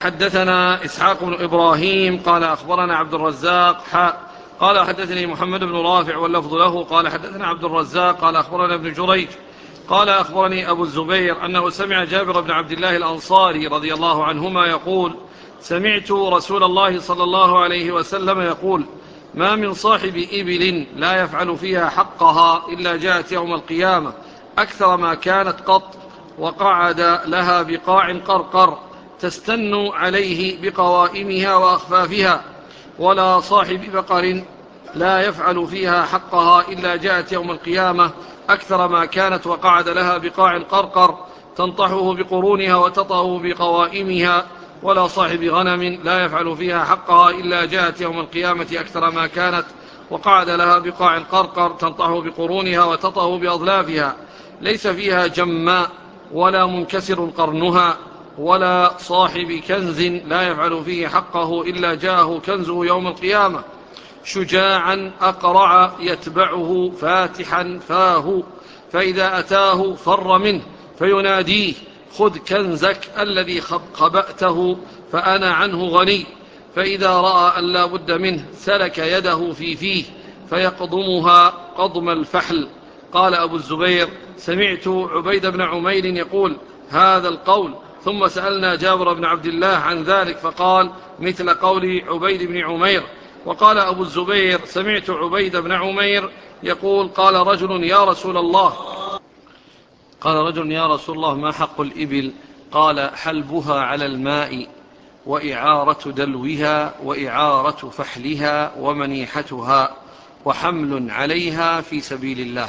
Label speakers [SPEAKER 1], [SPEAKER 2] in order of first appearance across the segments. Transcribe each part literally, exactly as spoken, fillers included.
[SPEAKER 1] حدثنا إسحاق بن إبراهيم قال أخبرنا عبد الرزاق حاء قال حدثني محمد بن رافع واللفظ له قال حدثنا عبد الرزاق قال أخبرنا ابن جريج قال أخبرني أبو الزبير أنه سمع جابر بن عبد الله الأنصاري رضي الله عنهما يقول: سمعت رسول الله صلى الله عليه وسلم يقول: ما من صاحب إبل لا يفعل فيها حقها إلا جاءت يوم القيامة أكثر ما كانت قط، وقعد لها بقاع قرقر تستن عليه بقوائمها وأخفافها. ولا صاحب بقر لا يفعل فيها حقها إلا جاءت يوم القيامة أكثر ما كانت وقعد لها بقاع قرقر تنطحه بقرونها وتطأه بقوائمها. ولا صاحب غنم لا يفعل فيها حقها إلا جاءت يوم القيامة أكثر ما كانت وقعد لها بقاع قرقر تنطحه بقرونها وتطأه بأظلافها. ليس فيها جماء ولا منكسر قرنها. ولا صاحب كنز لا يفعل فيه حقه إلا جاءه كنزه يوم القيامة شجاعا أقرع يتبعه فاتحا فاه، فإذا أتاه فر منه فيناديه: خذ كنزك الذي خبأته فأنا عنه غني. فإذا رأى أن لا بد منه سلك يده في فيه فيقضمها قضم الفحل. قال أبو الزبير: سمعت عبيد بن عمير يقول هذا القول، ثم سألنا جابر بن عبد الله عن ذلك فقال مثل قول عبيد بن عمير. وقال أبو الزبير: سمعت عبيد بن عمير يقول قال رجل يا رسول الله قال رجل يا رسول الله ما حق الإبل؟ قال: حلبها على الماء، وإعارة دلوها، وإعارة فحلها، ومنيحتها، وحمل عليها في سبيل الله.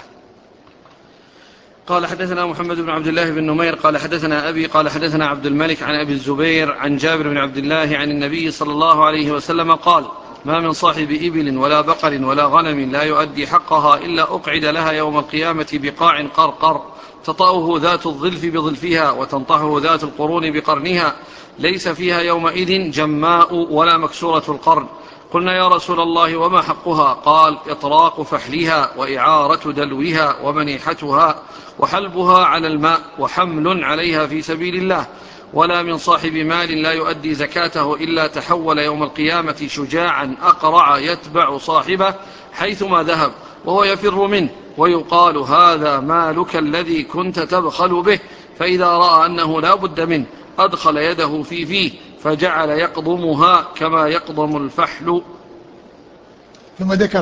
[SPEAKER 1] قال حدثنا محمد بن عبد الله بن نمير قال حدثنا أبي قال حدثنا عبد الملك عن أبي الزبير عن جابر بن عبد الله عن النبي صلى الله عليه وسلم قال: ما من صاحب إبل ولا بقر ولا غنم لا يؤدي حقها إلا أقعد لها يوم القيامة بقاع قرقر تطأه ذات الظلف بظلفها وتنطحه ذات القرون بقرنها، ليس فيها يومئذ جماء ولا مكسورة القرن. قلنا يا رسول الله وما حقها؟ قال: إطراق فحلها، وإعارة دلوها، ومنيحتها، وحلبها على الماء، وحمل عليها في سبيل الله. ولا من صاحب مال لا يؤدي زكاته إلا تحول يوم القيامة شجاعا أقرع يتبع صاحبه حيثما ذهب وهو يفر منه، ويقال: هذا مالك الذي كنت تبخل به. فإذا رأى أنه لا بد منه أدخل يده في فيه فجعل يقضمها كما يقضم الفحل.
[SPEAKER 2] ثم ذكر